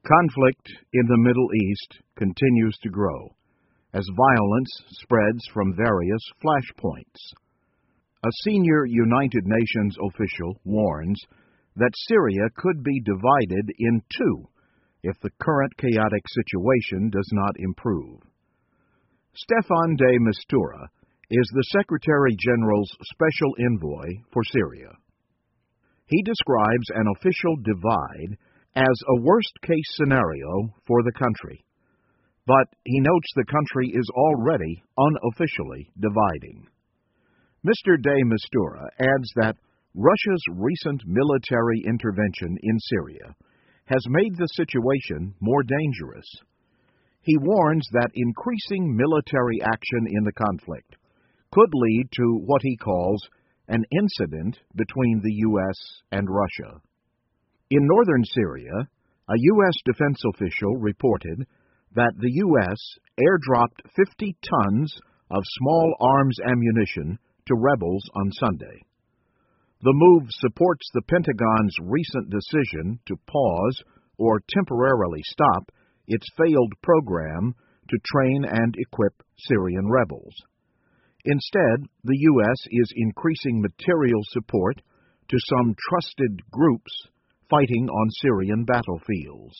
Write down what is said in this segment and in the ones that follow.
Conflict in the Middle East continues to grow as violence spreads from various flashpoints. A senior United Nations official warns that Syria could be divided in two if the current chaotic situation does not improve. Staffan de Mistura is the Secretary General's special envoy for Syria. He describes an official divide as a worst-case scenario for the country, but he notes the country is already unofficially dividing. Mr. de Mistura adds that Russia's recent military intervention in Syria has made the situation more dangerous. He warns that increasing military action in the conflict could lead to what he calls an incident between the U.S. and Russia. In northern Syria, a U.S. defense official reported that the U.S. airdropped 50 tons of small arms ammunition to rebels on Sunday. The move supports the Pentagon's recent decision to pause or temporarily stop its failed program to train and equip Syrian rebels. Instead, the U.S. is increasing material support to some trusted groups fighting on Syrian battlefields.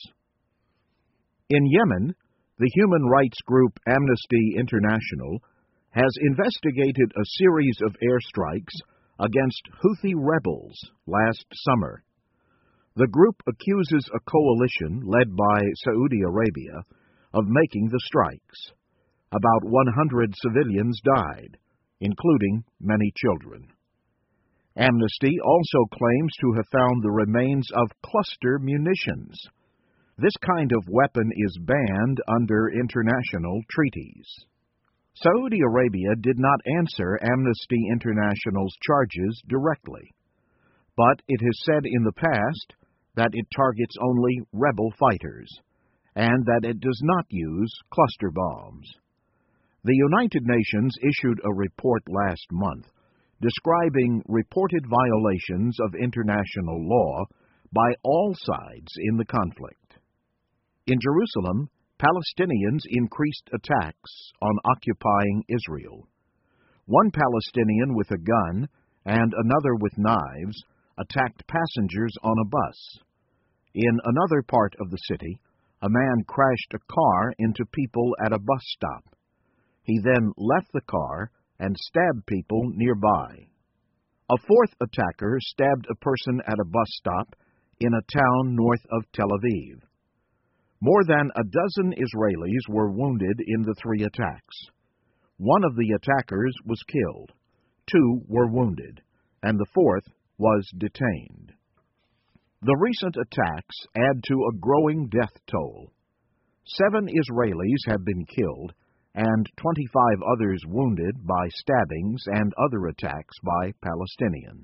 In Yemen, the human rights group Amnesty International has investigated a series of airstrikes against Houthi rebels last summer. The group accuses a coalition led by Saudi Arabia of making the strikes. About 100 civilians died, including many children. Amnesty also claims to have found the remains of cluster munitions. This kind of weapon is banned under international treaties. Saudi Arabia did not answer Amnesty International's charges directly, but it has said in the past that it targets only rebel fighters, and that it does not use cluster bombs. The United Nations issued a report last month describing reported violations of international law by all sides in the conflict. In Jerusalem, Palestinians increased attacks on occupying Israel. One Palestinian with a gun and another with knives attacked passengers on a bus. In another part of the city, a man crashed a car into people at a bus stop. He then left the car and stabbed people nearby. A fourth attacker stabbed a person at a bus stop in a town north of Tel Aviv. More than a dozen Israelis were wounded in the three attacks. One of the attackers was killed, 2 were wounded, and the fourth was detained. The recent attacks add to a growing death toll. 7 Israelis have been killed, and 25 others wounded by stabbings and other attacks by Palestinians.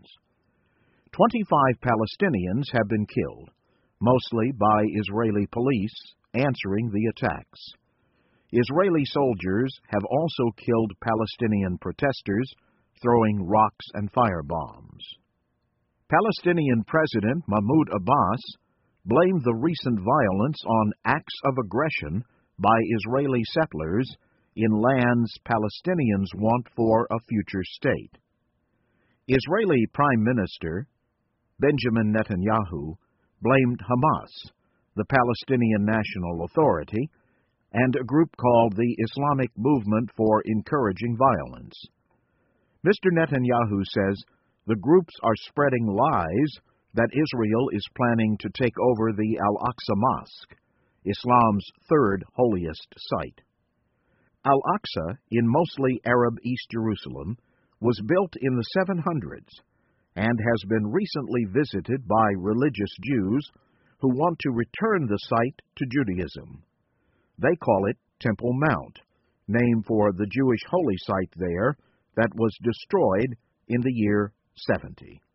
25 Palestinians have been killed, mostly by Israeli police answering the attacks. Israeli soldiers have also killed Palestinian protesters, throwing rocks and firebombs. Palestinian President Mahmoud Abbas blamed the recent violence on acts of aggression by Israeli settlers in lands Palestinians want for a future state. Israeli Prime Minister Benjamin Netanyahu blamed Hamas, the Palestinian National Authority, and a group called the Islamic Movement for Encouraging Violence. Mr. Netanyahu says the groups are spreading lies that Israel is planning to take over the Al-Aqsa Mosque, Islam's third holiest site. Al-Aqsa, in mostly Arab East Jerusalem, was built in the 700s and has been recently visited by religious Jews who want to return the site to Judaism. They call it Temple Mount, named for the Jewish holy site there that was destroyed in the year 70.